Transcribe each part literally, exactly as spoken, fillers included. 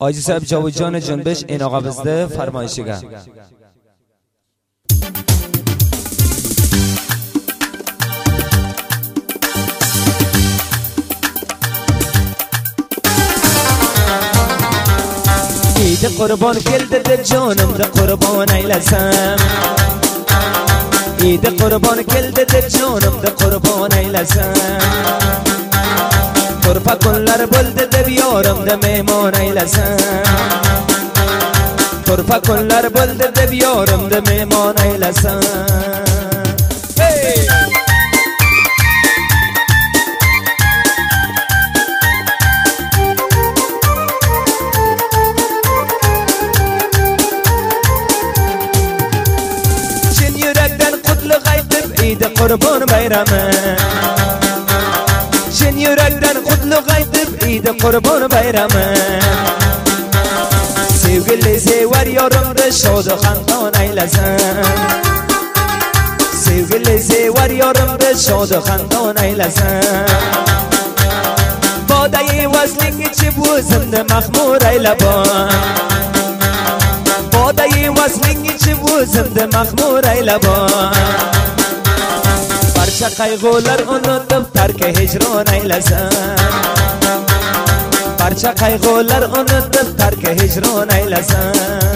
آجی صاحب جاوید جان جنبش این آقا بزده فرمایشگر. ایده قربان کلده ده جانم ده قربان ایلسم ایده قربان کلده ده جانم ده قربان ایلسم طرفه کنلر بلده ده بیارم ده میمان ایلسم طرفه کنلر بلده ده بیارم ده میمان ایلسم چین yürekten kutlu kaytıp iyide kurban bayramı Çin yürekten kutlu kaytıp iyide kurban bayramı Sevgili sever yarımda şadı xandan eylesin Sevgili sever yarımda şadı xandan eylesin Badeyi vazlik içip özümde mahmur eyleban Badeyi vazlik içip özümde mahmur eyleban Parça kaygılar unutup terk hicran eylesin Parça kaygılar unutup terk hicran eylesin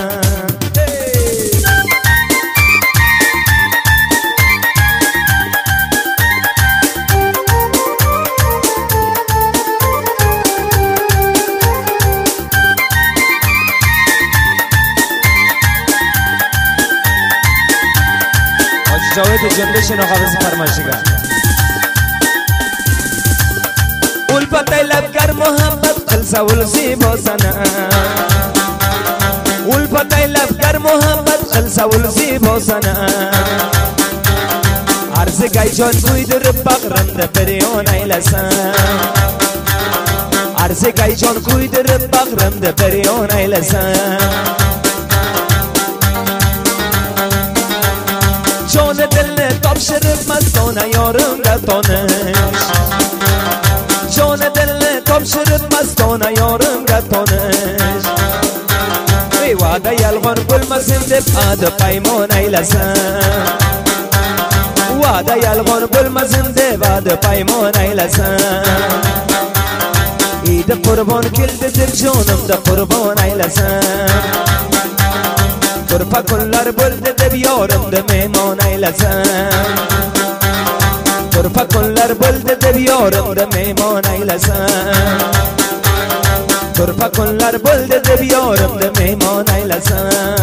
جاوید جنبشین آقا بزن فرمایشگر الفت لبگر محمد خلصه والزیبا سنه الفت لبگر محمد خلصه والزیبا سنه عرض گای جان کویدر بغرند پریان ایلسن عرض گای جان کویدر بغرند پریان ایلسن جان دل تابشرب مستانه یارم گتانش جان دل تابشرب مستانه یارم گتانش ای وعده یلغان گل مسنده پاد پیمان ایلسن وعده یلغان گل مسنده پاد پیمان ایلسن ایده قربان کلده در جانم ده قربان ایلسن طرفه کنلر بلده ده بیارم ده میمان ایلسن طرفه کنلر بلده ده بیارم ده میمان ایلسن طرفه کنلر بلده ده بیارم ده میمان ایلسن